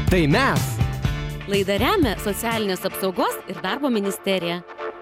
Tai mes. Laidą remia Socialinės apsaugos ir darbo ministerija.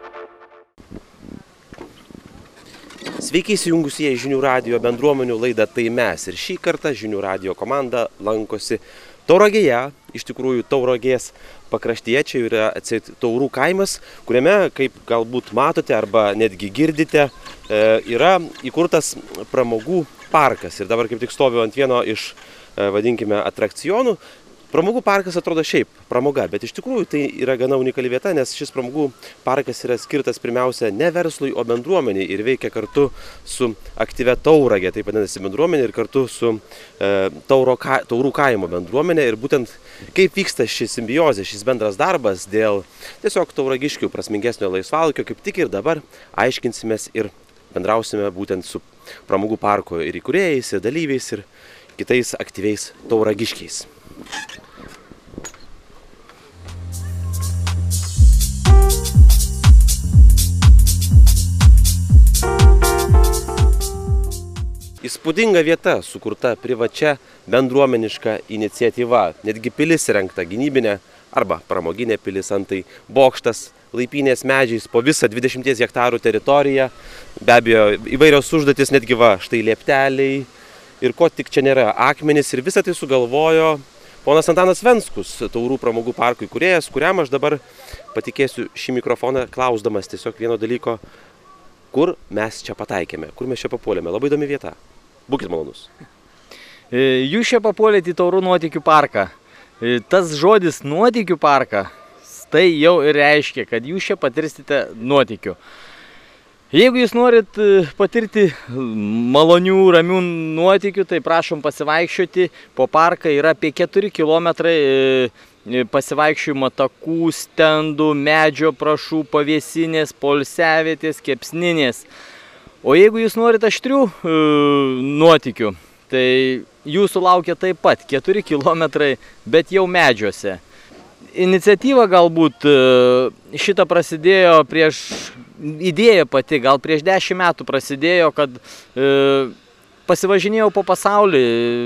Sveiki įsijungusieji Žinių radijo bendruomenių laidą Tai mes. Ir šį kartą Žinių radijo komanda lankosi Tauragėje, iš tikrųjų Tauragės pakraštyje. Čia yra Taurų kaimas, kuriame, kaip galbūt matote arba netgi girdite, yra įkurtas pramogų parkas. Ir dabar kaip tik stoviu ant vieno iš, vadinkime, atrakcionų. Pramogų parkas atrodo šiaip pramoga, bet iš tikrųjų tai yra gana unikali vieta, nes šis pramogų parkas yra skirtas pirmiausia ne verslui, o bendruomeniai ir veikia kartu su aktyvia Tauragė, taip vadinasi bendruomenė, ir kartu su Taurų kaimo bendruomenė. Ir būtent kaip vyksta ši simbiozė, šis bendras darbas dėl tiesiog tauragiškių prasmingesnio laisvalaikio, kaip tik ir dabar aiškinsimės ir bendrausime būtent su pramogų parko ir įkūrėjais, ir dalyviais, ir kitais aktyviais tauragiškiais. Įspūdinga vieta, sukurta privačia bendruomeniška iniciatyva. Netgi pilis įrengta gynybinė arba pramoginė pilis, antai bokštas, laipynės medžiais po visą 20 hektarų teritoriją. Be abejo, įvairios užduotis, netgi štai liepteliai ir ko tik čia nėra, akmenys, ir visą tai sugalvojo ponas Antanas Venskus, Taurų pramogų parko įkūrėjas, kuriam aš dabar patikėsiu šį mikrofoną klausdamas tiesiog vieno dalyko, kur mes čia pataikėme, kur mes čia papuolėme. Labai įdomi vieta. Būkit malonus. Jūs čia papuolėte į Taurų nuotykių parką. Tas žodis nuotykių parką, tai jau ir reiškia, kad jūs čia patirsite nuotykių. Jeigu jūs norit patirti malonių, ramių nuotykių, tai prašom pasivaikščioti. Po parką yra apie 4 kilometrai pasivaikščiojimo takų, stendų, medžio prašų, pavėsinės, poilsiavietės, kepsninės. O jeigu jūs norit aštrių nuotykių, tai jūsų laukia taip pat 4 kilometrai, bet jau medžiuose. Iniciatyva galbūt šitą prasidėjo idėja pati, gal prieš 10 metų prasidėjo, kad pasivažinėjau po pasaulį,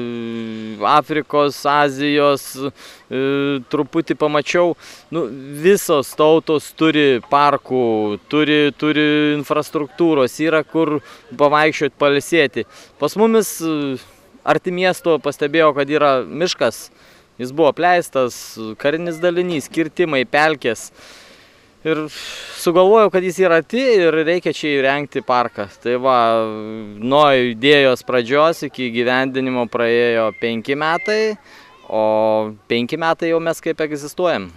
Afrikos, Azijos, truputį pamačiau, visos tautos turi parkų, turi infrastruktūros, yra kur pavaikščioti, pailsėti. Pas mumis arti miesto pastebėjau, kad yra miškas, jis buvo apleistas, karinis dalinys, kirtimai, pelkės. Ir sugalvojau, kad jis yra arti ir reikia čia įrengti parką. Tai nuo idėjos pradžios iki įgyvendinimo praėjo 5 metai, o 5 metai jau mes kaip egzistuojam.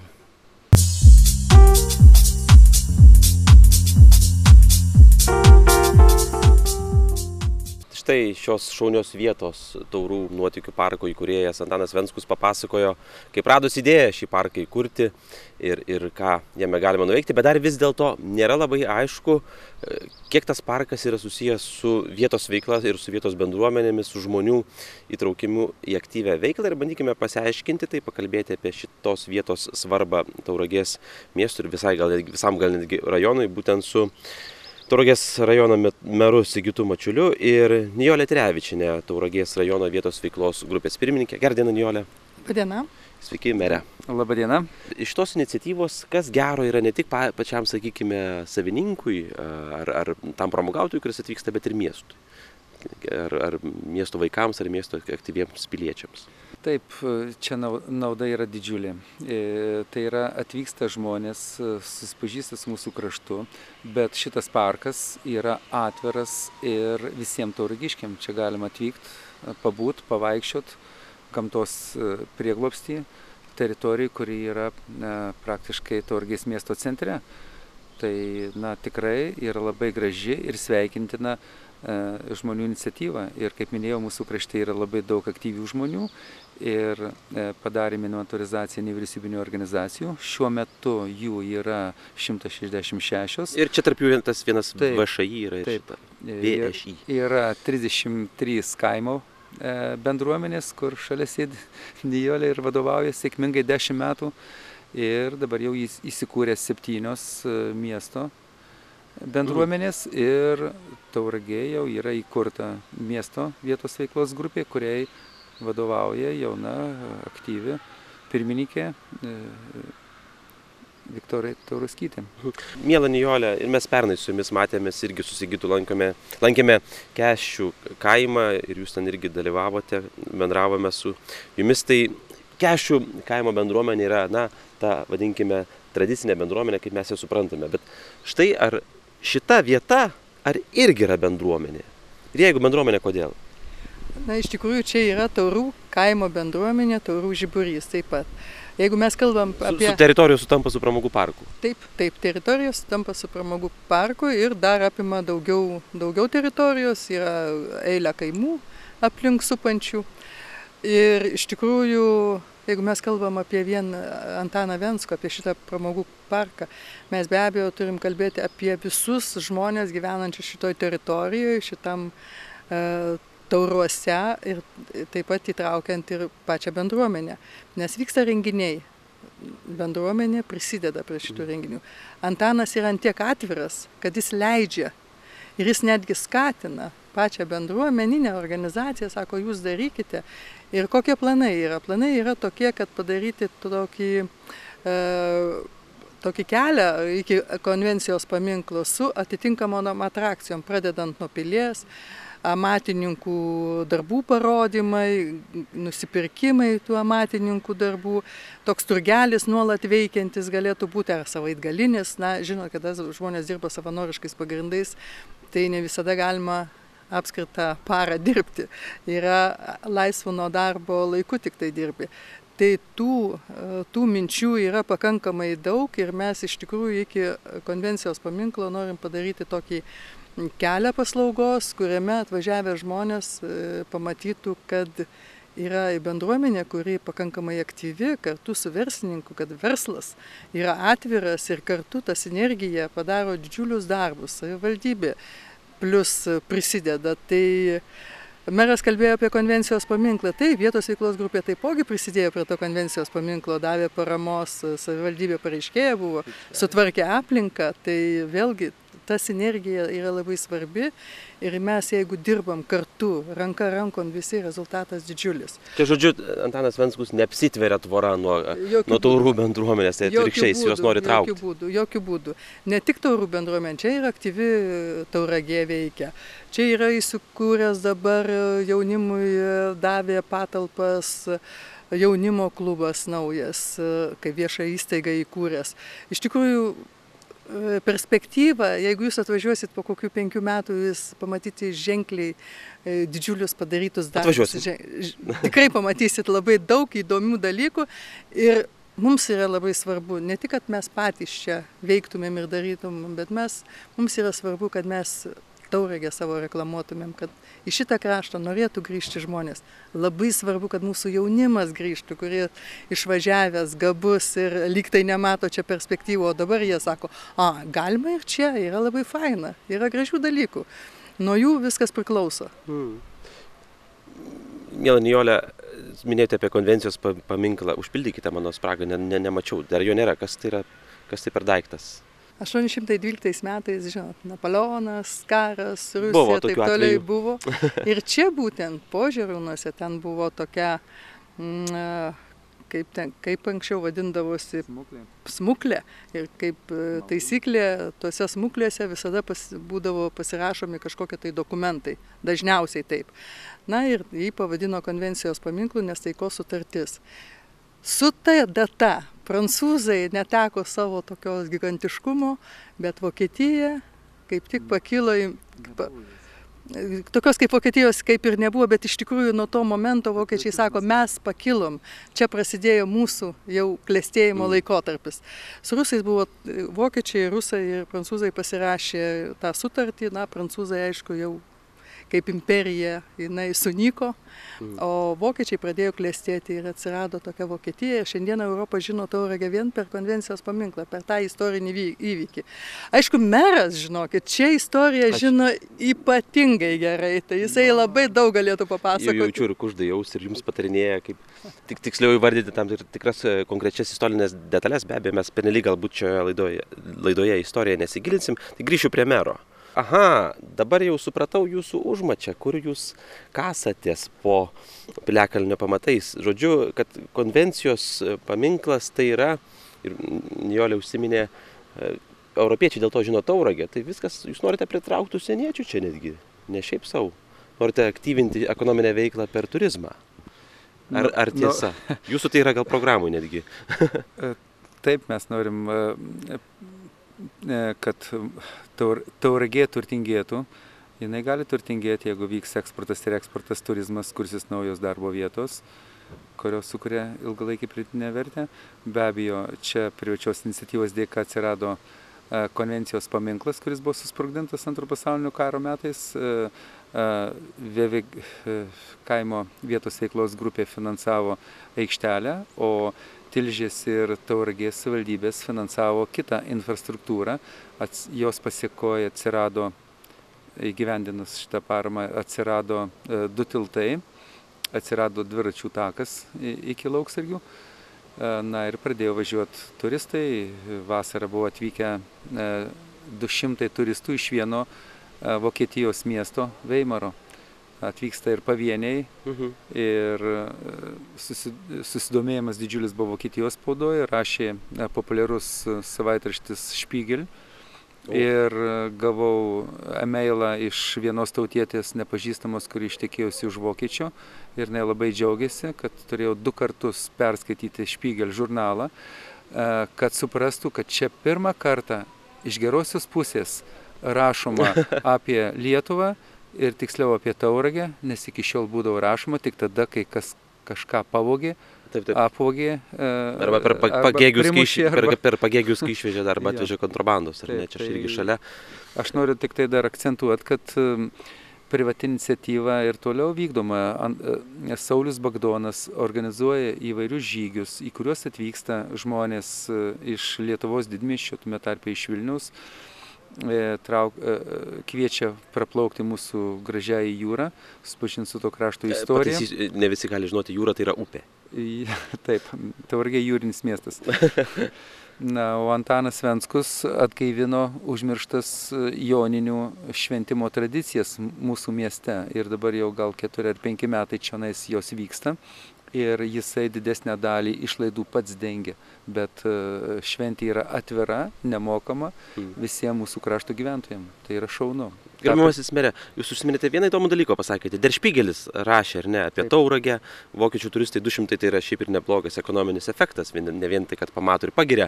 Štai šios šaunios vietos Taurų nuotykių parko įkūrėjas Antanas Venskus papasakojo, kaip radus idėją šį parką įkurti ir ką jame galima nuveikti, bet dar vis dėlto nėra labai aišku, kiek tas parkas yra susijęs su vietos veikla ir su vietos bendruomenėmis, su žmonių įtraukimu į aktyvią veiklą, ir bandykime pasiaiškinti, tai pakalbėti apie šitos vietos svarbą Tauragės miestui ir visam gal netgi rajonui, būtent su Tauragės rajono meru Sigitu Mačiuliu ir Nijolė Trevičienė, Tauragės rajono vietos veiklos grupės pirmininkė. Gerą dieną, Nijolė. Labadiena. Sveiki, mere. Labadiena. Iš tos iniciatyvos, kas gero yra ne tik pačiam, sakykime, savininkui ar tam pramogautojui, kuris atvyksta, bet ir miestui. Ar miesto vaikams, ar miesto aktyviems piliečiams. Taip, čia nauda yra didžiulė. Tai yra atvyksta žmonės, susipažįsta su mūsų kraštu, bet šitas parkas yra atviras ir visiems tauragiškiam. Čia galima atvykti, pabūt, pavaikščiot gamtos prieglobstį teritorijai, kuri yra praktiškai Tauragės miesto centre. Tai tikrai yra labai graži ir sveikintina žmonių iniciatyva. Ir kaip minėjau, mūsų krašte yra labai daug aktyvių žmonių ir padarėme inventorizaciją nevyriausybinių organizacijų. Šiuo metu jų yra 166. Ir čia tarp jų tas vienas VŠI yra ir šita. VŠI. Yra 33 kaimo bendruomenės, kur šalia sėdi Nijolė ir vadovauja sėkmingai 10 metų. Ir dabar jau įsikūrė 7 miesto bendruomenės ir Tauragėje jau yra įkurta miesto vietos veiklos grupė, kuriai vadovauja jauna, aktyvi pirmininkė Viktorija Tauraskytė. Miela Nijole, ir mes pernai su jumis matėmės irgi su Sigitu lankėme Kesčių kaimą ir jūs ten irgi dalyvavote, bendravome su jumis. Tai Kesčių kaimo bendruomenė yra, ta, vadinkime, tradicinė bendruomenė, kaip mes ją suprantame. Bet štai ar šita vieta, ar irgi yra bendruomenė? Ir jeigu bendruomenė, kodėl? Na, iš tikrųjų, čia yra Taurų kaimo bendruomenė, Taurų žiburys taip pat. Jeigu mes kalbam apie... Su teritorijos sutampa su pramogų parku. Taip, teritorijos sutampa su pramogų parku ir dar apima daugiau teritorijos, yra eilė kaimų aplink supančių. Ir iš tikrųjų, jeigu mes kalbam apie vien Antaną Vencko, apie šitą pramogų parką, mes be abejo turim kalbėti apie visus žmonės gyvenančius šitoj teritorijoje, šitam Tauruose ir taip pat įtraukiant ir pačią bendruomenę. Nes vyksta renginiai. Bendruomenė prisideda prie šitų renginių. Antanas yra ant tiek atviras, kad jis leidžia ir jis netgi skatina pačią bendruomeninę organizaciją, sako, jūs darykite. Ir kokie planai yra? Planai yra tokie, kad padaryti tokį kelią iki konvencijos paminklo su atitinkamom atrakcijom, pradedant nuo pilies, amatininkų darbų parodymai, nusipirkimai tų amatininkų darbų, toks turgelis nuolat veikiantis galėtų būti, ar savaitgalinis, žinot, kada žmonės dirba savanoriškais pagrindais, tai ne visada galima apskritą parą dirbti, yra laisvo nuo darbo laiku tik tai dirbi. Tai tų minčių yra pakankamai daug ir mes iš tikrųjų iki konvencijos paminklo norim padaryti tokį kelią paslaugos, kuriame atvažiavę žmonės pamatytų, kad yra bendruomenė, kuri pakankamai aktyvi, kartu su verslininku, kad verslas yra atviras ir kartu ta sinergija padaro didžiulius darbus. Savivaldybė plus prisideda. Tai meras kalbėjo apie konvencijos paminklą. Tai vietos veiklos grupė taipogi prisidėjo prie to konvencijos paminklo, davė paramos, savivaldybė pareiškėja buvo, sutvarkė aplinką. Tai vėlgi ta sinergija yra labai svarbi ir mes, jeigu dirbam kartu, ranka rankon, visi rezultatas didžiulis. Čia žodžiu, Antanas Venckus neapsitveria tvora nuo Taurų bendruomenės, tai atvirkščiai, jos nori traukti. Jokių būdų. Ne tik Taurų bendruomenė, čia yra aktyvi Tauragė veikia. Čia yra įsikūręs dabar jaunimui, davė patalpas jaunimo klubas naujas, kaip viešą įstaigą įkūręs. Iš tikrųjų, perspektyva, jeigu jūs atvažiuosit po kokių 5 metų, jūs pamatyti ženkliai didžiulius padarytus darbus. Tikrai pamatysit labai daug įdomių dalykų ir mums yra labai svarbu, ne tik, kad mes patys čia veiktumėm ir darytumėm, bet mums yra svarbu, kad mes Tauragę savo reklamuotumėm, kad į šitą kraštą norėtų grįžti žmonės. Labai svarbu, kad mūsų jaunimas grįžtų, kurie išvažiavęs, gabus ir lyg tai nemato čia perspektyvų, o dabar jie sako, galima ir čia, yra labai faina, yra gražių dalykų. Nuo jų viskas priklauso. Miela Nijole, minėjote apie konvencijos paminklą, užpildykite mano spragą, nemačiau, dar jo nėra, kas tai per daiktas? 812 metais, žinot, Napoleonas, karas, Rusija, taip toliau buvo. Ir čia būtent Požerūnuose ten buvo tokia, kaip anksčiau vadindavosi, smuklė. Ir kaip taisyklė, tuose smuklėse visada būdavo pasirašomi kažkokie tai dokumentai, dažniausiai taip. Na ir jį pavadino konvencijos paminklu, nes taikos sutartis. Su ta data prancūzai neteko savo tokios gigantiškumo, bet Vokietija kaip tik pakilo į... Tokios kaip Vokietijos kaip ir nebuvo, bet iš tikrųjų nuo to momento vokiečiai sako, mes pakilom. Čia prasidėjo mūsų jau klestėjimo laikotarpis. Su rusais buvo vokiečiai, rusai ir prancūzai pasirašė tą sutartį. Prancūzai aišku jau kaip imperija jinai sunyko, o vokiečiai pradėjo klestėti ir atsirado tokia Vokietija. Šiandieną Europą žino Tauragę vien per konvencijos paminklą, per tą istorinį įvykį. Aišku, meras, žinokit, čia istoriją žino ypatingai gerai, tai jisai labai daug galėtų papasakoti. Jaučiu ir kužda jaus ir jums patarinėja, kaip tiksliau įvardyti tam tikras konkrečias istorinės detalės. Be abejo, mes pernelyg galbūt šioje laidoje istoriją nesigilinsim. Tai grįšiu prie mero. Aha, dabar jau supratau jūsų užmačią, kur jūs kasatės po piliakalnio pamatais. Žodžiu, kad konvencijos paminklas tai yra, ir Nijolė užsiminė, europiečiai dėl to žino Tauragę, tai viskas, jūs norite pritraukti užsieniečių čia netgi, ne šiaip savo. Norite aktyvinti ekonominę veiklą per turizmą. Ar tiesa? Jūsų tai yra gal programų netgi. Taip, mes norim, kad Tauragė turtingėtų. Jinai gali turtingėti, jeigu vyks eksportas ir eksportas, turizmas, kursis naujos darbo vietos, kurios sukuria ilgalaikį pridėtinę vertę. Be abejo, čia privačios iniciatyvos dėka atsirado konvencijos paminklas, kuris buvo susprogdintas Antrojo pasaulinio karo metais. Kaimo vietos veiklos grupė finansavo aikštelę, o Tilžės ir Tauragės savivaldybės finansavo kitą infrastruktūrą. Jos pasiekoje atsirado, įgyvendinus šitą paramą, atsirado 2 tiltai, atsirado dviračių takas iki Lauksargių. Na ir pradėjo važiuoti turistai. Vasarą buvo atvykę 200 turistų iš vieno Vokietijos miesto Veimaro. Atvyksta ir pavieniai. Ir susidomėjimas didžiulis buvo Vokietijos spaudoje. Rašė populiarus savaitraštis Spiegel. Ir gavau e-mailą iš vienos tautietės nepažįstamos, kuri ištekėjusi už vokiečio. Ir jinai labai džiaugiasi, kad turėjau 2 kartus perskaityti Spiegel žurnalą, kad suprastų, kad čia pirmą kartą iš gerosios pusės rašoma apie Lietuvą ir tiksliau apie Tauragę, nes iki šiol būdavo rašoma tik tada, kai kas kažką pavogė, apvogė. Arba per pagėgius, kai išvežė arba atvežė kontrabandos, ar ne, čia irgi šalia. Aš noriu tik tai dar akcentuoti, kad privati iniciatyva ir toliau vykdoma. Saulius Bagdonas organizuoja įvairius žygius, į kuriuos atvyksta žmonės iš Lietuvos didmiesčio, tuomet tarpe iš Vilniaus, kviečia praplaukti mūsų gražiąją jūrą, susipažinti su to krašto istorija. Ne visi gali žinoti, jūra tai yra upė. Taip, Tauragė jūrinis miestas. Na, o Antanas Venskus atgaivino užmirštas joninių šventimo tradicijas mūsų mieste. Ir dabar jau gal 4 ar 5 metai čionais jos vyksta. Ir jisai didesnę dalį išlaidų pats dengia. Bet šventė yra atvira, nemokama visiems mūsų krašto gyventojams. Tai yra šaunu. Gerbiamasis mere, jūs užsiminėte vieną įdomų dalyką, pasakėte. Der Spiegelis rašė, ar ne, apie Tauragę. Vokiečių turistai 200 tai yra šiaip ir neblogas ekonominis efektas, ne vien tai, kad pamato ir pagiria.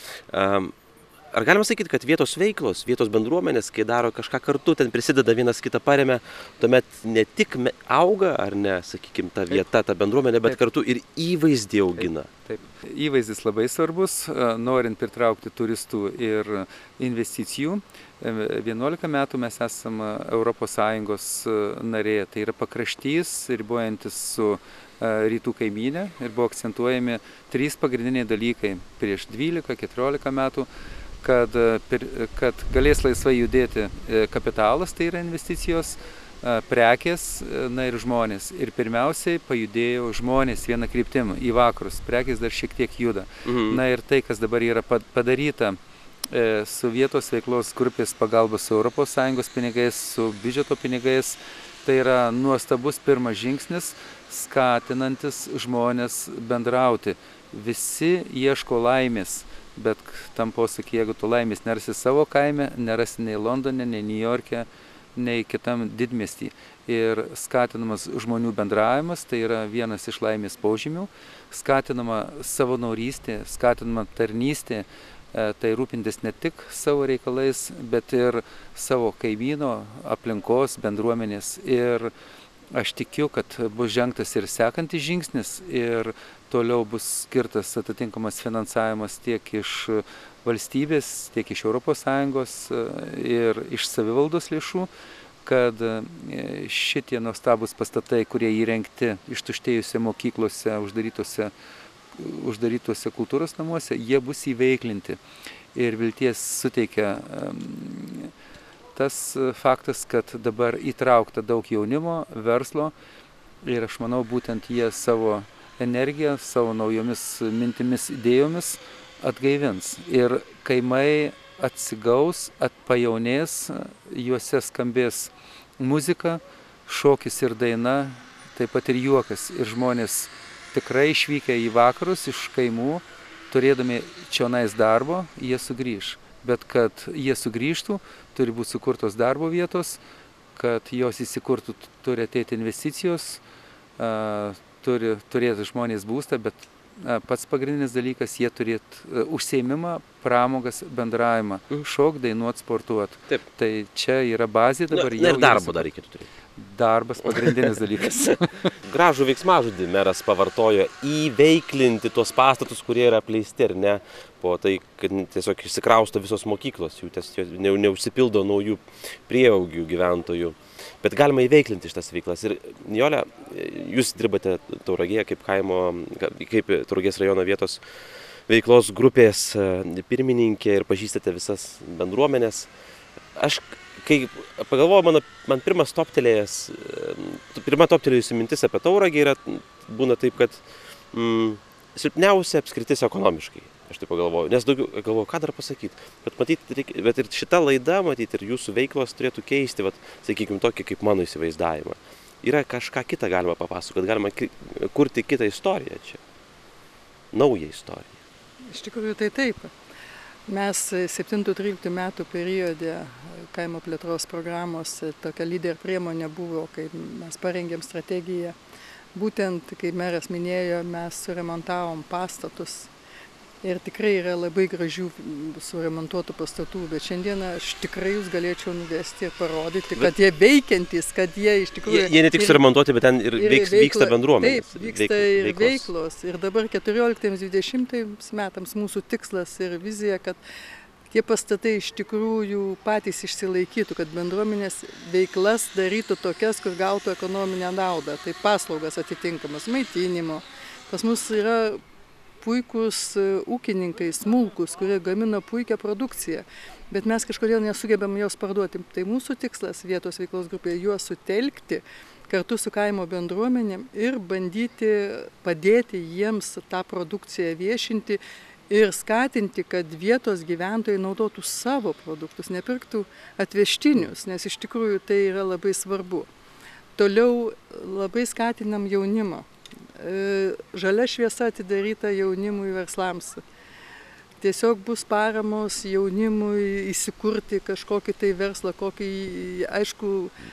Ar galima sakyti, kad vietos veiklos, vietos bendruomenės, kai daro kažką kartu, ten prisideda vienas kitą paremia, tuomet ne tik auga, ar ne, sakykime, ta vieta, ta bendruomenė, bet kartu ir įvaizdį augina? Taip. Įvaizdis labai svarbus, norint pritraukti turistų ir investicijų. 11 metų mes esame ES narė, tai yra pakraštys, ribojantis su rytų kaimynė, ir buvo akcentuojami 3 pagrindiniai dalykai prieš 12-14 metų. Kad galės laisvai judėti kapitalas, tai yra investicijos, prekės, na ir žmonės. Ir pirmiausiai pajudėjo žmonės vieną kryptim į vakarus, prekės dar šiek tiek juda. Na ir tai, kas dabar yra padaryta su vietos veiklos grupės pagalba, su ES pinigais, su biudžeto pinigais, tai yra nuostabus pirmas žingsnis, skatinantis žmonės bendrauti. Visi ieško laimės. Bet tam posakį, jeigu tu laimės nerasi savo kaime, nerasi nei Londone, nei Niujorke, nei kitam didmiestį. Ir skatinamas žmonių bendravimas, tai yra vienas iš laimės požymių. Skatinama savanorystė, skatinama tarnystė, tai rūpintis ne tik savo reikalais, bet ir savo kaimyno, aplinkos, bendruomenės. Ir aš tikiu, kad bus žengtas ir sekantis žingsnis ir toliau bus skirtas atitinkamas finansavimas tiek iš valstybės, tiek iš ES ir iš savivaldos lėšų, kad šitie nuostabūs pastatai, kurie įrengti ištuštėjusiose mokyklose, uždarytuose kultūros namuose, jie bus įveiklinti. Ir vilties suteikia tas faktas, kad dabar įtraukta daug jaunimo, verslo, ir aš manau, būtent jie savo energiją, savo naujomis mintimis, idėjomis atgaivins. Ir kaimai atsigaus, atpajaunės, juose skambės muzika, šokis ir daina, taip pat ir juokas. Ir žmonės tikrai išvykę į vakarus iš kaimų, turėdami čionais darbo, jie sugrįž. Bet kad jie sugrįžtų, turi būti sukurtos darbo vietos, kad jos įsikurtų, turi ateiti investicijos, turi turėti žmonės būstą, bet pats pagrindinis dalykas, jie turėtų užsiėmimą, pramogas, bendravimą, šok, dainuot, sportuot. Taip. Tai čia yra bazė dabar. Ir darbo dar reikėtų turėti. Darbas pagrindinis dalykas. Gražų veiksmažodį meras pavartojo įveiklinti tuos pastatus, kurie yra apleisti, ar ne, po tai, kad tiesiog išsikrausto visos mokyklos, jų neužsipildo naujų prieaugių gyventojų. Bet galima įveiklinti šitas veiklas. Ir Nijole, jūs dirbate Tauragėje kaip Tauragės rajono vietos veiklos grupės pirmininkė ir pažįstate visas bendruomenės. Aš, kai pagalvoju, man pirma toptelėjusi mintis apie Tauragę būna taip, kad silpniausia apskritis ekonomiškai. Aš taip pagalvoju, nes daugiau galvoju, ką dar pasakyti. Bet ir šita laida, matyti, ir jūsų veiklos turėtų keisti, sakykime, tokį kaip mano įsivaizdavimą. Yra kažką kitą galima papasakoti, galima kurti kitą istoriją čia. Naują istoriją. Iš tikrųjų tai taip. Mes 7-13 metų periode kaimo plėtros programos tokia lyder priemonė buvo, kai mes parengėm strategiją. Būtent, kaip meras minėjo, mes suremontavom pastatus. Ir tikrai yra labai gražių suremontuotų pastatų, bet šiandieną aš tikrai jūs galėčiau nuvesti ir parodyti, kad jie veikiantys, kad jie iš tikrųjų... Jie ne tik suremontuoti, bet ten ir vyksta bendruomenės. Taip, vyksta ir veiklos. Ir dabar 14-20 metams mūsų tikslas ir vizija, kad tie pastatai iš tikrųjų patys išsilaikytų, kad bendruomenės veiklas darytų tokias, kur gautų ekonominę naudą. Tai paslaugas atitinkamas, maitinimo. Pas mus yra puikūs ūkininkai, smulkus, kurie gamina puikią produkciją, bet mes kažkodėl nesugebam jos parduoti. Tai mūsų tikslas vietos veiklos grupėje juos sutelkti kartu su kaimo bendruomenėm ir bandyti padėti jiems tą produkciją viešinti ir skatinti, kad vietos gyventojai naudotų savo produktus, nepirktų atvežtinius, nes iš tikrųjų tai yra labai svarbu. Toliau labai skatinam jaunimą. Žalia šviesa atidaryta jaunimui verslams. Tiesiog bus paramos jaunimui įsikurti kažkokį tai verslą, kokį, aišku,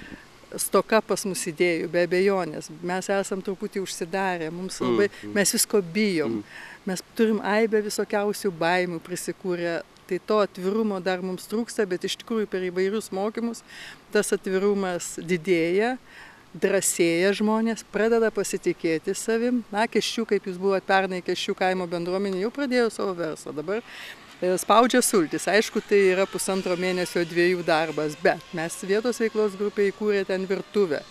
stoka pas mus idėjų, be abejonės. Mes esam truputį užsidarę, mes visko bijom. Mes turim aibę visokiausių baimių prisikūrę. Tai to atvirumo dar mums trūksta, bet iš tikrųjų per įvairius mokymus tas atvirumas didėja. Drąsėja žmonės, pradeda pasitikėti savim. Na, Kėsčių, kaip jūs buvote pernai, Kėsčių kaimo bendruomenė jau pradėjo savo verslą. Dabar spaudžia sultis. Aišku, tai yra 1,5 mėnesio 2 darbas, bet mes vietos veiklos grupė įkūrė ten virtuvę.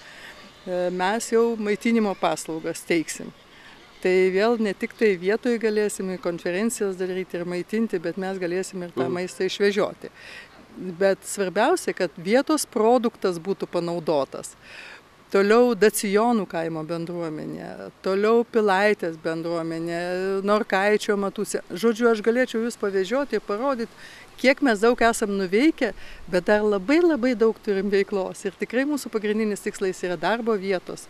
Mes jau maitinimo paslaugas teiksim. Tai vėl ne tik tai vietoje galėsim konferencijas daryti ir maitinti, bet mes galėsim ir tą maistą išvežioti. Bet svarbiausia, kad vietos produktas būtų panaudotas. Toliau Dacijonų kaimo bendruomenė, toliau Pilaitės bendruomenė, Norkaičio Matūsė. Žodžiu, aš galėčiau jūs pavežioti ir parodyti, kiek mes daug esam nuveikę, bet dar labai daug turim veiklos. Ir tikrai mūsų pagrindinis tikslas yra darbo vietos.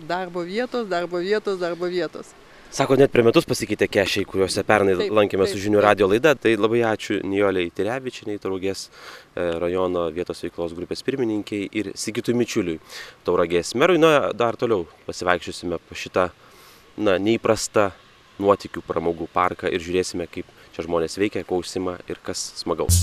Sako, net per metus pasikeitė kešiai, kuriuose pernai lankėme su Žinių radijo laida. Tai labai ačiū Nijolei Tirevičienei, Tauragės rajono vietos veiklos grupės pirmininkiai ir Sigitui Mičiuliui, Tauragės merui. Na, dar toliau pasivaikščiosime po šitą neįprastą nuotykių pramogų parką ir žiūrėsime, kaip čia žmonės veikia, ko užsima ir kas smagaus.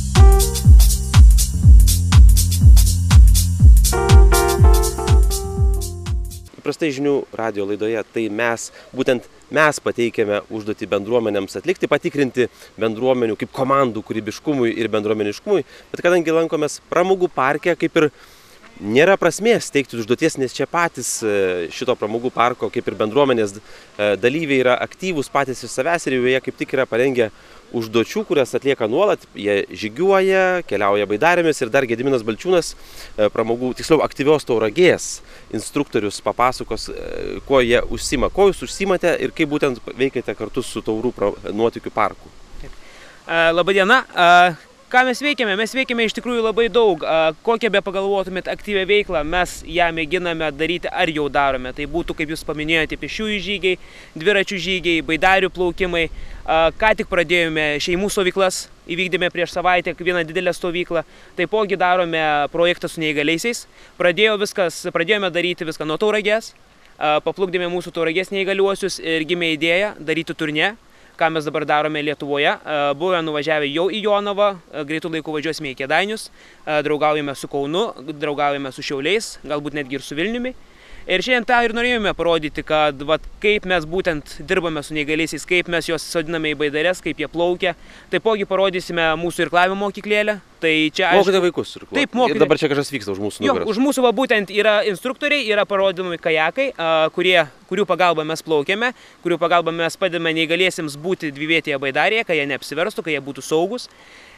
Įprastai Žinių radijo laidoje, tai būtent mes pateikėme užduotį bendruomenėms atlikti, patikrinti bendruomenių kaip komandų kūrybiškumui ir bendruomeniškumui, bet kadangi lankomės pramogų parke, kaip ir nėra prasmės teikti užduoties, nes čia patys šito pramogų parko, kaip ir bendruomenės dalyviai yra aktyvūs patys iš savęs ir jie kaip tik yra parengę užduočių, kurias atlieka nuolat, jie žygiuoja, keliauja baidarėmis ir dar Gediminas Balčiūnas, tiksliau aktyvios Tauragės instruktorius papasakos, kuo jie užsima, ko jūs užsimate ir kaip būtent veikiate kartu su Taurų nuotykių parku. Labadiena, Ką mes veikiame? Mes veikiame iš tikrųjų labai daug. Kokią be pagalvotumėt aktyvią veiklą, mes ją mėginame daryti ar jau darome. Tai būtų, kaip jūs paminėjote, pėsčiųjų žygiai, dviračių žygiai, baidarių plaukimai. Ką tik pradėjome šeimų stovyklas, įvykdėme prieš savaitę vieną didelę stovyklą. Taipogi darome projektą su neįgaliaisiais. Pradėjome daryti viską nuo Tauragės. Paplukdėme mūsų Tauragės neįgaliuosius ir gimė idėja daryti turnė, ką mes dabar darome Lietuvoje. Buvome nuvažiavę jau į Jonavą, greitų laikų važiuosime į Kėdainius, draugaujame su Kaunu, draugaujame su Šiauliais, galbūt netgi ir su Vilniumi. Ir šiandien tą ir norėjome parodyti, kad kaip mes būtent dirbame su neįgaliaisiais, kaip mes juos sodiname į baidares, kaip jie plaukia. Taipogi parodysime mūsų irklavimo mokyklėlę. Tai čia mokite vaikus irkluoti. Taip, mokite. Ir dabar čia kažkas vyksta už mūsų nugaros. Jo, už mūsų būtent yra instruktoriai, yra parodymai kajakai, kurių pagalba mes plaukiame, kurių pagalba mes padedame neįgaliesiems būti dvivietėje baidarėje, kad jie neapsiverstų, kad jie būtų saugus.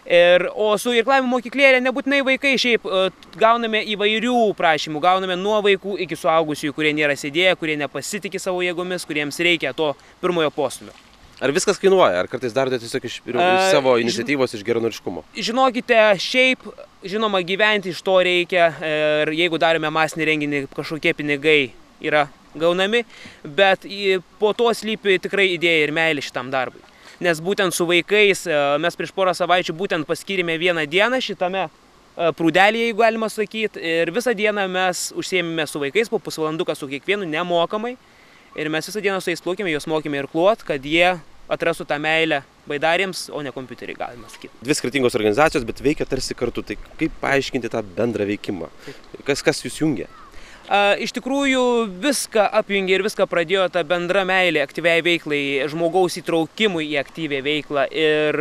O su irklavimo mokyklėlė nebūtinai vaikai, šiaip gauname įvairių prašymų, gauname nuo vaikų iki suaugusiųjų, kurie nėra sėdėję, kurie nepasitikė savo jėgomis, kuriems reikia to pirmojo postūmio. Ar viskas kainuoja, ar kartais darote tiesiog iš savo iniciatyvos, iš geranoriškumo? Žinokite, šiaip, žinoma, gyventi iš to reikia ir jeigu darome masinį renginį, kažkokie pinigai yra gaunami, bet po to slypi tikrai idėja ir meilė šitam darbui. Nes būtent su vaikais mes prieš porą savaičių būtent paskyrėme vieną dieną šitame prūdelėje, jeigu galima sakyti, ir visą dieną mes užsiėmėme su vaikais, po pusvalanduką su kiekvienu nemokamai, ir mes visą dieną su jais plaukėme, juos mokėme irkluot, kad jie atrastų tą meilę baidarėms, o ne kompiuteriai, galima sakyti. Dvi skirtingos organizacijos, bet veikia tarsi kartu, tai kaip paaiškinti tą bendrą veikimą? Kas jūs jungia? Iš tikrųjų viską apjungė ir viską pradėjo ta bendra meilė aktyviai veiklai, žmogaus įtraukimui į aktyvią veiklą. Ir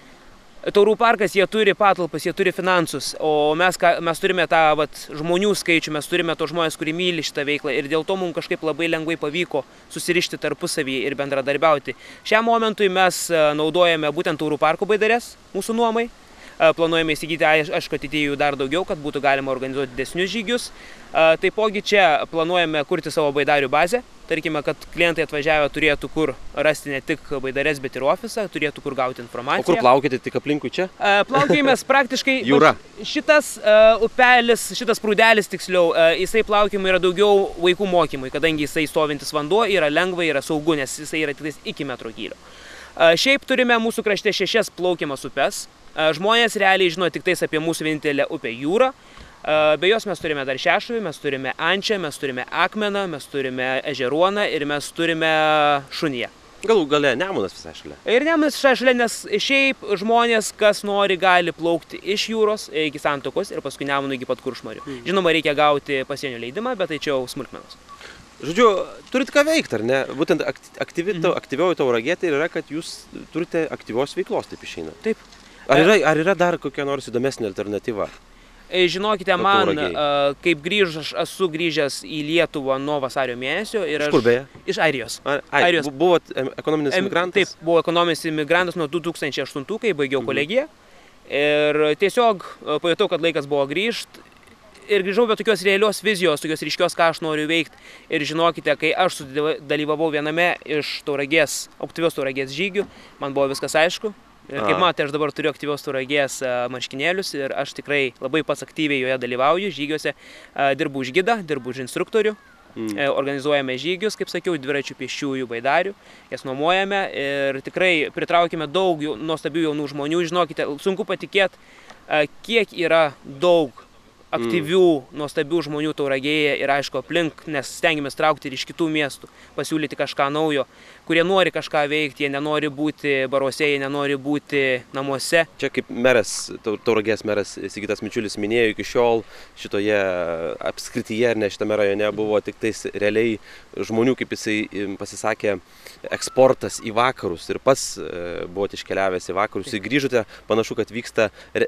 Taurų parkas, jie turi patalpas, jie turi finansus, o mes turime tą žmonių skaičių, mes turime to žmonės, kurie myli šitą veiklą, ir dėl to mums kažkaip labai lengvai pavyko susirišti tarpusavyje ir bendradarbiauti. Šiam momentui mes naudojame būtent Taurų parko baidares mūsų nuomai. Planuojame įsigyti, aišku, ateityje jų dar daugiau, kad būtų galima organizuoti didesnius žygius. Taipogi čia planuojame kurti savo baidarių bazę. Tarkime, kad klientai atvažiavę turėtų kur rasti ne tik baidares, bet ir ofisą, turėtų kur gauti informaciją. O kur plaukite, tik aplinkui čia? Plaukiamės praktiškai... Jūra. Šitas upelis, šitas prūdelis tiksliau, jisai plaukiamai yra daugiau vaikų mokymui, kadangi jisai stovintis vanduo yra lengva, yra saugu, nes jisai yra tik iki metro gylio. Šiaip turime mūsų krašte 6 plaukiamas upes. Žmonės realiai žino tik tais apie mūsų vienintelę upę Jūrą. Be jos mes turime dar Šešuvį, mes turime Ančią, mes turime Akmeną, mes turime Ežeruoną ir mes turime Šuniją. Galų gale Nemunas visai šalia. Ir Nemunas visai šalia, nes šiaip žmonės, kas nori, gali plaukti iš Jūros iki Santuokos ir paskui Nemunų iki pat Kuršmarių. Žinoma, reikia gauti pasienio leidimą, bet tai čia jau smulkmenos. Žodžiu, turit ką veikti, ar ne? Būtent aktyvioji Tauragė tai yra, kad jūs turite aktyvios veiklos, taip išeina. Taip. Ar yra dar kokia nors įdomesnė alternatyva? Žinokite, man, kaip aš esu grįžęs į Lietuvą nuo vasario mėnesio. Iš kur beje? Iš Airijos. Buvot ekonominis imigrantas? Taip, buvau ekonominis imigrantas nuo 2008, kai baigiau kolegiją. Ir tiesiog pajutau, kad laikas buvo grįžti. Ir grįžau be tokios realios vizijos, tokios ryškios, ką aš noriu veikti. Ir žinokite, kai aš dalyvavau viename iš aktyvios Tauragės žygių, man buvo viskas aišku. Ir kaip matote, aš dabar turiu aktyvios Tauragės marškinėlius ir aš tikrai labai pats aktyviai joje dalyvauju žygiuose. Dirbu už gidą, dirbu už instruktorių, organizuojame žygius, kaip sakiau, dviračių, pėsčiųjų, baidarių, jas nuomojame ir tikrai pritraukime daug nuostabių jaunų žmonių. Žinokite, sunku patikėti, kiek yra daug aktyvių, nuostabių žmonių Tauragėje ir aišku aplink, nes stengiamės traukti ir iš kitų miestų, pasiūlyti kažką naujo, kurie nori kažką veikti, jie nenori būti baruose, jie nenori būti namuose. Čia kaip Tauragės meras Sigitas Mičiulis minėjo, iki šiol šitoje apskrityje, ar ne šitame rajone, buvo tik tais realiai žmonių, kaip jisai pasisakė, eksportas į vakarus ir pats buvote iškeliavęs į vakarus ir grįžote, panašu, kad vyksta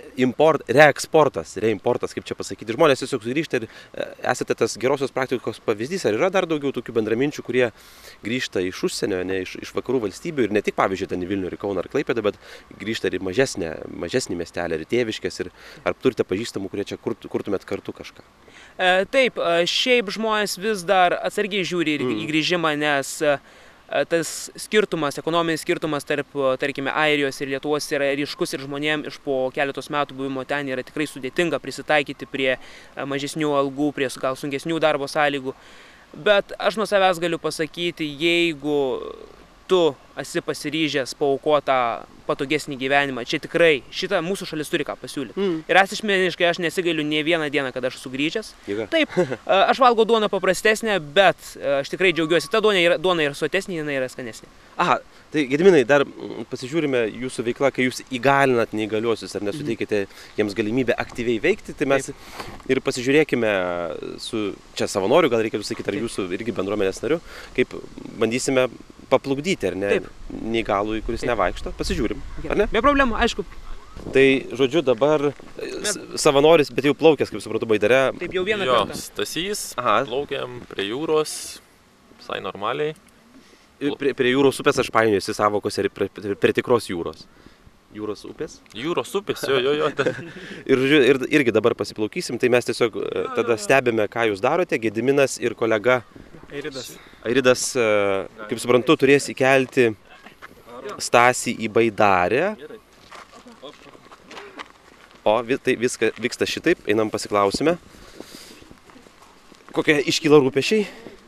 reeksportas, kaip čia pasakyti. Žmonės tiesiog sugrįžta ir esate tas gerosios praktikos pavyzdys. Ar yra dar daugiau tokių bendraminčių, kurie grįžta iš užsienio, ne iš vakarų valstybių ir ne tik, pavyzdžiui, ten į Vilnių, Kauną ar Klaipėdą, bet grįžta ir į mažesnį miestelį, ir Tėviškes, ir ar turite pažįstamų, kurie čia kurtumėt kartu kažką? Taip, šiaip žmonės vis dar atsargiai žiūri į grįžimą, nes tas skirtumas, ekonominis skirtumas tarp, tarkime, Airijos ir Lietuvos yra ryškus ir žmonėm iš po keletos metų buvimo ten yra tikrai sudėtinga prisitaikyti prie mažesnių algų, prie gal sunkesnių darbo sąlygų. Bet aš nuo savęs galiu pasakyti, jeigu tu esi pasiryžęs paaukoti patogesnį gyvenimą, čia tikrai šitą mūsų šalis turi ką pasiūlyti. Ir asmeniškai aš nesigailiu ne vieną dieną, kad aš sugrįžęs. Taip, aš valgau duoną paprastesnę, bet aš tikrai džiaugiuosi, ta duona yra sotesnė, jinai yra skanesnė. Aha, tai Gediminai, dar pasižiūrime jūsų veiklą, kai jūs įgalinat neįgaliuosius ar nesuteikite jiems galimybę aktyviai veikti, tai mes ir pasižiūrėkime su čia savanoriu, gal reikėtų sakyti, ar jūsų irgi bendruomenės nariu, kaip bandysime paplukdyti, ar ne, neįgalųjį, kuris nevaikšto. Pasižiūrim, ar ne? Be problemų, aišku. Tai, žodžiu, dabar savanoris, bet jau plaukęs, kaip supratau, Baidare. Taip, jau vieną kartą. Stasys, plaukiam prie jūros, visai normaliai. Prie jūros upės aš painiojusi savokos ir prie tikros jūros. Jūros upės? Jūros upės, jo. Ir irgi dabar pasiplaukysim, tai mes tiesiog tada stebime, ką jūs darote. Gediminas ir kolega Airidas, kaip suprantu, turės įkelti Stasį į Baidarę. O, tai viskas vyksta šitaip, einam pasiklausime. Kokie iškyla rūpesčiai?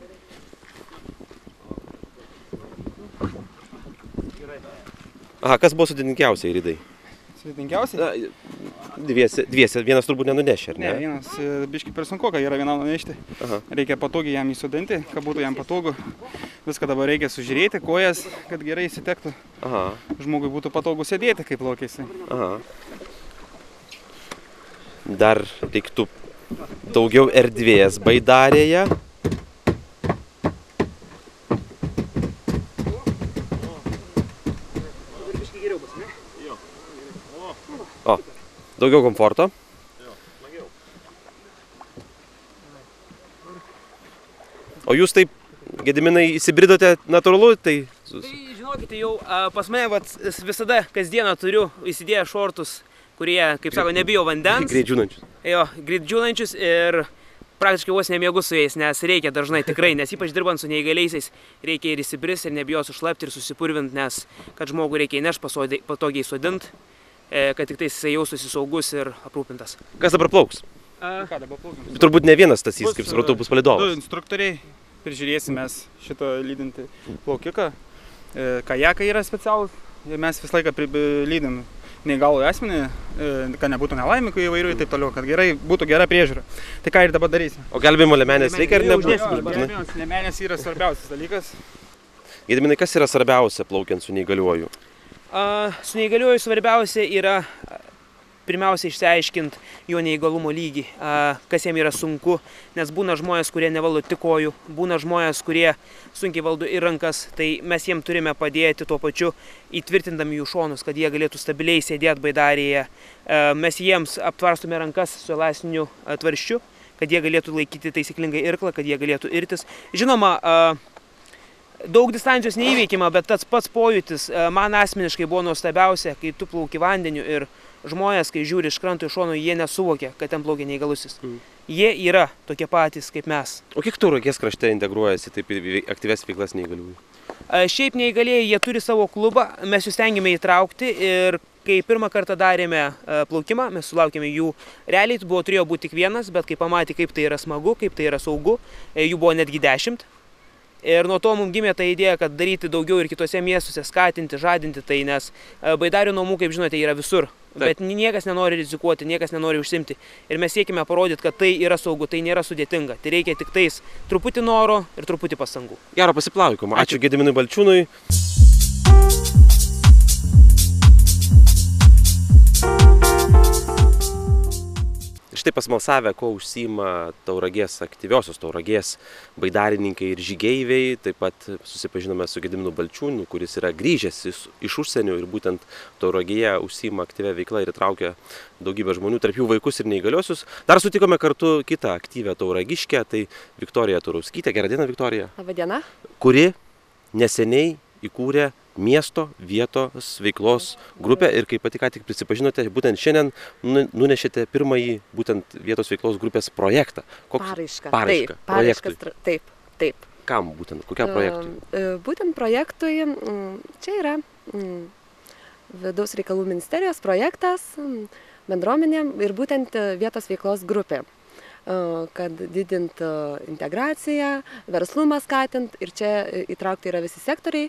Aha, kas buvo sudėtingiausia, Airidai? Sudėtingiausia? Dviese, vienas turbūt nenunešė, ar ne? Ne, vienas biški per sunkoka yra vienam nunešti. Reikia patogiai jam įsodinti, kad būtų jam patogu. Viską dabar reikia sužiūrėti, kojas, kad gerai įsitektų. Žmogui būtų patogu sėdėti, kaip plaukėsi. Dar reiktų daugiau erdvės Baidarėje. O, daugiau komforto. O jūs taip, Gediminai, įsibridote natūralu, tai... Žinokite, jau pas mane visada kasdieną turiu įsidėję šortus, kurie, kaip sako, nebijo vandens. Greit džiūnančius. Jo, greit džiūnančius ir praktiškai vos nemiegu su jais, nes reikia dažnai tikrai, nes ypač dirbant su neįgaliaisiais, reikia ir įsibris, ir nebijoti sušlapti, ir susipurvinti, nes kad žmogų reikia įnešti patogiai sodinti, kad tik tai jisai jaustųsi saugus ir aprūpintas. Kas dabar plauks? Ką dabar plaukiam? Turbūt ne vienas Stasys, kaip supratau, bus palydovas. 2 instruktoriai, prižiūrėsim mes šito lydinti plaukiką. Kajakai yra specialūs ir mes visą laiką lydim neįgalų asmenį, kad nebūtų nelaimikų įvairių ir taip toliau, kad būtų gera priežiūra. Tai ką ir dabar darysime? O gelbėjimo liemenės reikia ar nebus? Gelbėjimo liemenės yra svarbiausias dalykas. Gediminai, kas yra svarbiausia plaukiant su neįgaliuoju? Su neįgaliuoju svarbiausia yra pirmiausia išsiaiškinti jo neįgalumo lygį, kas jam yra sunku, nes būna žmonės, kurie nevaldo tik kojų, būna žmonės, kurie sunkiai valdo ir rankas, tai mes jiem turime padėti tuo pačiu įtvirtindami jų šonus, kad jie galėtų stabiliai sėdėti Baidarėje. Mes jiems aptvarstome rankas su elastiniu tvarsčiu, kad jie galėtų laikyti taisyklingai irklą, kad jie galėtų irtis. Žinoma, daug distancijos neįveikima, bet tas pats pojūtis man asmeniškai buvo nuostabiausia, kai tu plauki vandeniu ir žmonės, kai žiūri iš kranto iš šono, jie nesuvokia, kad ten plaukia neįgalusis. Jie yra tokie patys kaip mes. O kiek Tauragės krašte integruojasi taip į aktyvias veiklas neįgaliųjų? Šiaip neįgalieji, jie turi savo klubą, mes jūs stengiame įtraukti ir kai pirmą kartą darėme plaukimą, mes sulaukėme jų, realiai turėjo būti tik vienas, bet kai pamatė, kaip tai yra smagu, kaip tai yra saugu, jų buvo netgi 10. Ir nuo to mums gimė ta idėja, kad daryti daugiau ir kitose miestuose, skatinti, žadinti tai, nes Baidarių namų, kaip žinote, yra visur. Bet niekas nenori rizikuoti, niekas nenori užsimti. Ir mes siekime parodyti, kad tai yra saugu, tai nėra sudėtinga. Tai reikia tik tais truputį noro ir truputį pastangų. Gero pasiplaukymo. Ačiū Gediminui Balčiūnui. Štai pasmalsavę, ko užsiima Tauragės, aktyviosios Tauragės baidarininkai ir žygeiviai. Taip pat susipažinome su Gediminu Balčiūnu, kuris yra grįžęs iš užsienio ir būtent Tauragėje užsiima aktyvę veiklą ir įtraukia daugybę žmonių, tarp jų vaikus ir neįgaliosius. Dar sutikome kartu kitą aktyvę tauragiškę, tai Viktorija Turauskytė. Gerą dieną, Viktorija. Labą dieną. Kuri neseniai įkūrė miesto vietos veiklos grupę ir kaip pati ką tik prisipažinote, būtent šiandien nunešėte pirmąjį būtent vietos veiklos grupės projektą. Paraišką. Paraišką. Taip. kam būtent, kokiam projektui? Būtent projektui, čia yra Vidaus reikalų ministerijos projektas, bendruomenė ir būtent vietos veiklos grupė, kad didint integraciją, verslumą skatint ir čia įtraukti yra visi sektoriai,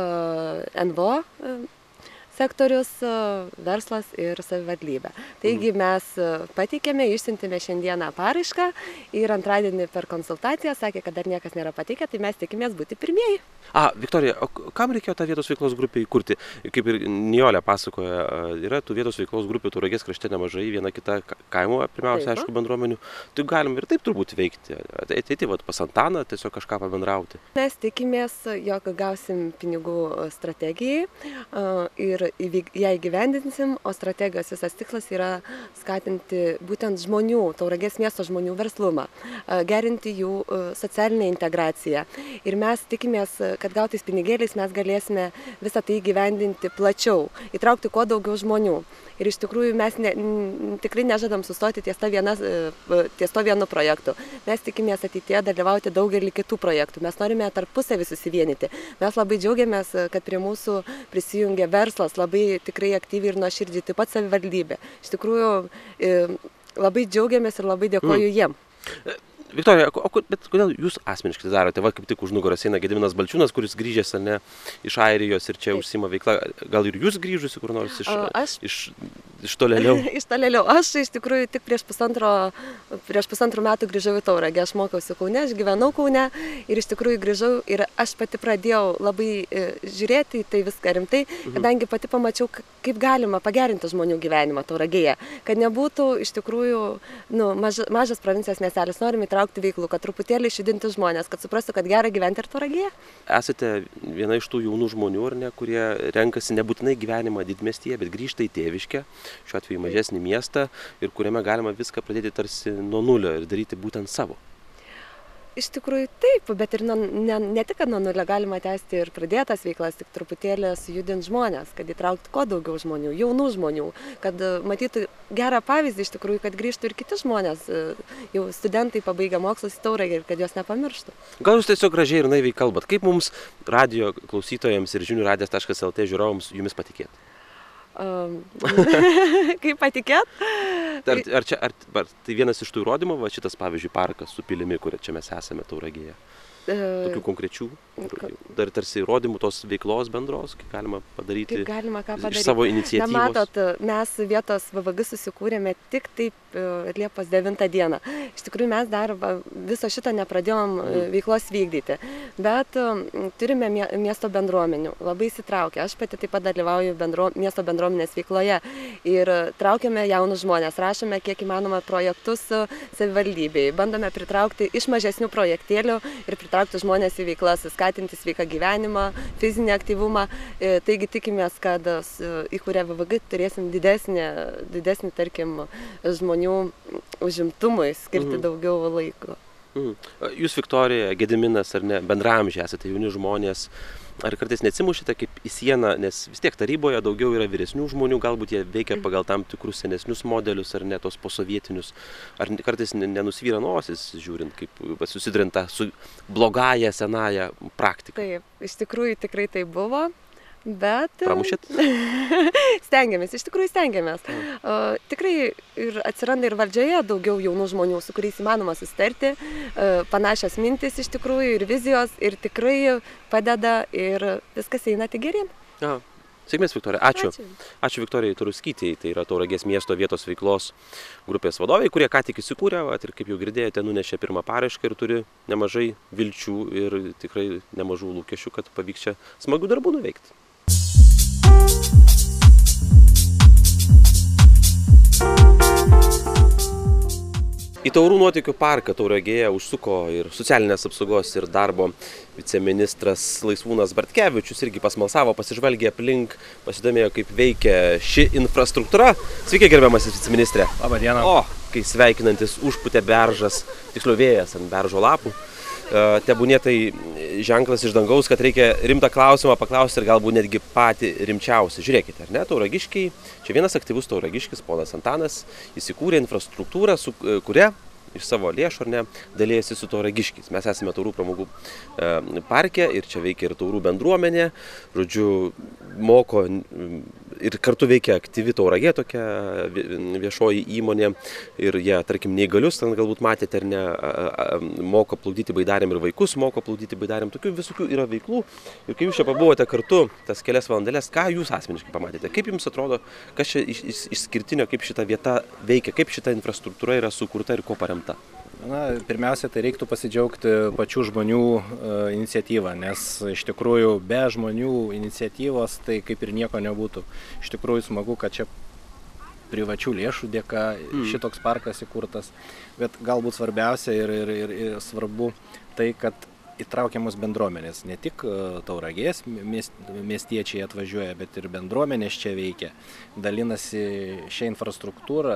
NVO sektorius, verslas ir savivaldybė. Taigi mes pateikėme, išsiuntėme šiandieną paraišką ir antradienį per konsultaciją sakė, kad dar niekas nėra pateikę, tai mes tikimės būti pirmieji. Viktorija, o kam reikėjo tą vietos veiklos grupę įkurti? Kaip ir Nijolė pasakoja, yra tų vietos veiklos grupių Tauragės krašte nemažai, viena kita kaimo, pirmiausia, aišku, bendruomenių. Tai galim ir taip turbūt veikti. Ateiti pas Antaną, tiesiog kažką pabendrauti. Mes tikimės, jog gausim pinigų strategijai ir ją įgyvendinsim, o strategijos visas tikslas yra skatinti būtent žmonių, Tauragės miesto žmonių verslumą, gerinti jų socialinę integraciją. Ir mes tikimės, kad gautais pinigėliais mes galėsime visą tai įgyvendinti plačiau, įtraukti kuo daugiau žmonių. Ir iš tikrųjų mes tikrai nežadam sustoti ties to vienu projektu. Mes tikimės ateityje dalyvauti daugelį kitų projektų. Mes norime tarpusavį susivienyti. Mes labai džiaugiamės, kad prie mūsų prisijungia verslas, labai tikrai aktyviai ir nuoširdžiai, taip pat savivaldybė. Iš tikrųjų labai džiaugiamės ir labai dėkoju jiem. Viktorija, bet kodėl jūs asmeniškai darote? Va, kaip tik už nugaros eina Gediminas Balčiūnas, kuris grįžęs iš Airijos ir čia užsiima veikla. Gal ir jūs grįžusi kur nors iš tolėliau? Iš tolėliau. Aš iš tikrųjų tik prieš pusantrų metų grįžau į Tauragę. Aš mokiausi Kaune, aš gyvenau Kaune ir iš tikrųjų grįžau ir aš pati pradėjau labai žiūrėti į tai viską rimtai, kadangi pati pamačiau, kaip galima pagerinti žmonių gyvenimą Tauragėje. Kad nebūtų iš tikrųjų mažas provincijos miestelis, norime įtraukti veiklų, kad truputėlį išjudinti žmonės, kad suprastų, kad gera gyventi ir Tauragėje. Esate viena iš tų jaunų žmonių, ar ne, kurie renkasi nebūtinai gyvenimą didmiestyje, bet grįžta į tėviškę, šiuo atveju mažesnį miestą, ir kuriame galima viską pradėti tarsi nuo nulio ir daryti būtent savo. Iš tikrųjų taip, bet ir ne tik nuo nulio galima tęsti ir pradėtas veiklas, tik truputėlį sujudinti žmonės, kad įtraukti kuo daugiau žmonių, jaunų žmonių, kad matytų gerą pavyzdį iš tikrųjų, kad grįžtų ir kiti žmonės, jau studentai pabaigę mokslus į Tauragę ir kad jos nepamirštų. Gal jūs tiesiog gražiai ir naiviai kalbat, kaip mums radijo klausytojams ir žiniųradijas.lt žiūrovams jumis patikėti? Kaip patikėt? Ar tai vienas iš tų įrodymų, va šitas pavyzdžiui parkas su pilimi, kuria čia mes esame Tauragėje? Tokių konkrečių, dar tarsi įrodymų tos veiklos bendros, kaip galima padaryti iš savo iniciatyvos. Na, matot, mes vietos VVG susikūrėme tik taip Liepos 9 dieną. Iš tikrųjų mes dar viso šito nepradėjom veiklos vykdyti, bet turime miesto bendruomenių, labai įsitraukę. Aš pati taip pat dalyvauju miesto bendruomenės veikloje ir traukiame jaunus žmonės, rašome kiek įmanoma projektus savivaldybei, bandome pritraukti iš mažesnių projektėlių ir pritraukti žmonės į veiklas, skatinti sveiką gyvenimą, fizinį aktyvumą. Taigi tikimės, kad įkūrę VVG turėsim didesnį, tarkim, žmonių užimtumui skirti daugiau laiko. Jūs, Viktorija, Gediminas, ar ne, bendraamžiai esate jauni žmonės, ar kartais neatsimušite kaip į sieną, nes vis tiek taryboje daugiau yra vyresnių žmonių, galbūt jie veikia pagal tam tikrus senesnius modelius, ar ne, tos posovietinius, ar kartais nenusvyra nosis, žiūrint, kaip susidurint su blogąją senąją praktiką? Taip, iš tikrųjų tikrai tai buvo. Bet pramušėt? Stengiamės, iš tikrųjų stengiamės. Tikrai ir atsiranda ir valdžioje daugiau jaunų žmonių, su kuriais įmanoma susitarti, panašios mintis iš tikrųjų ir vizijos, ir tikrai padeda ir viskas eina tik geryn. Sėkmės, Viktorija. Ačiū Viktorijai Turuskytei, tai yra Tauragės miesto vietos veiklos grupės vadovai, kurie ką tik įsikūrė, ir kaip jau girdėjote, nunešė pirmą paraišką ir turi nemažai vilčių ir tikrai nemažų lūkesčių, kad pavyks čia smagių darbų nuveikti. Į Taurų nuotykių parką Tauragėje užsuko ir socialinės apsaugos ir darbo viceministras Laisvūnas Bartkevičius, irgi pasmalsavo, pasižvalgė aplink, pasidomėjo, kaip veikia ši infrastruktūra. Sveiki, gerbiamasis viceministrė. Labą dieną. Kai sveikinantis užpūtė beržas, tiksliau vėjas ant beržo lapų. Tebūnie tai ženklas iš dangaus, kad reikia rimtą klausimą paklausti ir galbūt netgi patį rimčiausią. Žiūrėkite, ar ne, tauragiškiai, čia vienas aktyvus tauragiškis, ponas Antanas, įsikūrė infrastruktūrą, su kuria iš savo lėšų, ar ne, dalėjasi su tauragiškiais. Mes esame Taurų pramogų parke ir čia veikia ir Taurų bendruomenė, žodžiu, moko ir kartu veikia aktyvi Tauragė tokia viešoji įmonė ir jie, tarkim, neįgalius, ten galbūt matėte ar ne, moko plaukdyti baidarėm ir vaikus moko plaukdyti baidarėm, tokių visokių yra veiklų. Ir kai jūs čia pabuvote kartu tas kelias valandėlės, ką jūs asmeniškai pamatėte? Kaip jums atrodo, kas čia išskirtinio, kaip šita vieta veikia, kaip šita infrastruktūra yra sukurta ir ko paremta? Na, pirmiausia, tai reiktų pasidžiaugti pačių žmonių iniciatyvą, nes iš tikrųjų be žmonių iniciatyvos tai kaip ir nieko nebūtų. Iš tikrųjų smagu, kad čia privačių lėšų dėka šitoks parkas įkurtas, bet galbūt svarbiausia ir svarbu tai, kad įtraukiamos bendruomenės. Ne tik Tauragės miestiečiai atvažiuoja, bet ir bendruomenės čia veikia. Dalinasi šią infrastruktūrą,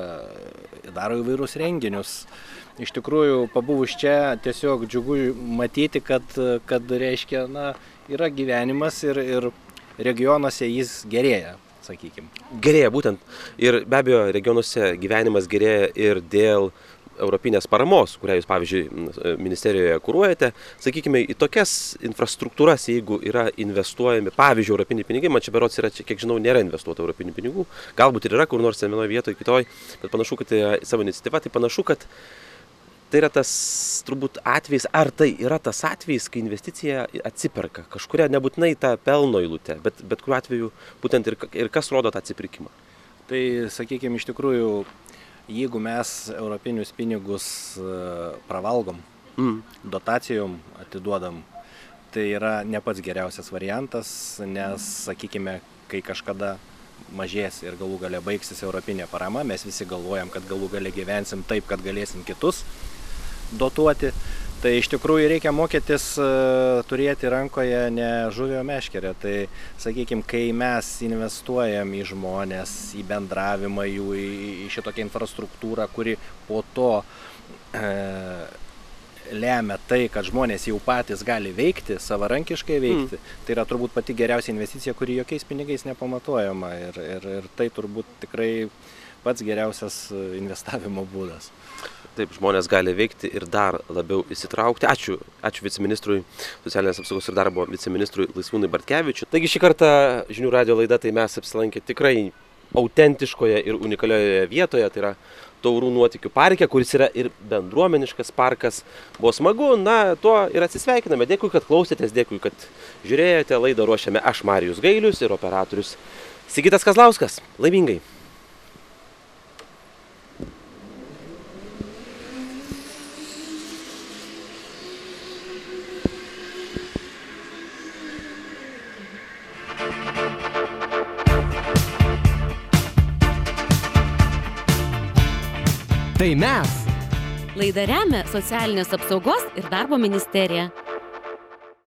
daro įvairius renginius. Iš tikrųjų, pabuvus čia, tiesiog džiugu matyti, kad reiškia, yra gyvenimas ir regionuose jis gerėja, sakykime. Gerėja būtent. Ir be abejo, regionuose gyvenimas gerėja ir dėl europinės paramos, kurią jūs, pavyzdžiui, ministerijoje kuruojate, sakykime, į tokias infrastruktūras, jeigu yra investuojami, pavyzdžiui, europiniai pinigai, man čia berods yra, kiek žinau, nėra investuota europinių pinigų, galbūt ir yra kur nors vienoje vietoje, kitoj, bet panašu, kad tai yra savo iniciatyva, tai panašu, kad tai yra tas turbūt atvejis, ar tai yra tas atvejis, kai investicija atsiperka, kažkuria nebūtinai tą pelno eilutę, bet kuriuo atveju būtent ir kas rodo tą atsipirkimą. Tai, sakykime, iš tikrųjų, jeigu mes europinius pinigus pravalgom, dotacijom atiduodam, tai yra ne pats geriausias variantas, nes, sakykime, kai kažkada mažės ir galų gale baigsis europinė parama, mes visi galvojam, kad galų gale gyvensim taip, kad galėsim kitus dotuoti. Tai iš tikrųjų reikia mokytis turėti rankoje ne žuvį, o meškerę. Tai, sakykime, kai mes investuojam į žmonės, į bendravimą jų, į šitokią infrastruktūrą, kuri po to lemia tai, kad žmonės jau patys gali veikti, savarankiškai veikti, tai yra turbūt pati geriausia investicija, kuri jokiais pinigais nepamatuojama. Ir tai turbūt tikrai pats geriausias investavimo būdas. Taip, žmonės gali veikti ir dar labiau įsitraukti. Ačiū viceministrui, socialinės apsaugos ir darbo viceministrui Laisvūnui Bartkevičiui. Taigi šį kartą Žinių radijo laida, tai mes apsilankė tikrai autentiškoje ir unikalioje vietoje, tai yra Taurų nuotykių parke, kuris yra ir bendruomeniškas parkas. Buvo smagu, tuo ir atsisveikiname. Dėkui, kad klausėtės, dėkui, kad žiūrėjote. Laidą ruošiame aš, Marijus Gailius, ir operatorius Sigitas Kazlauskas. Laimingai. Tai mes. Laidą remia Socialinės apsaugos ir darbo ministerija.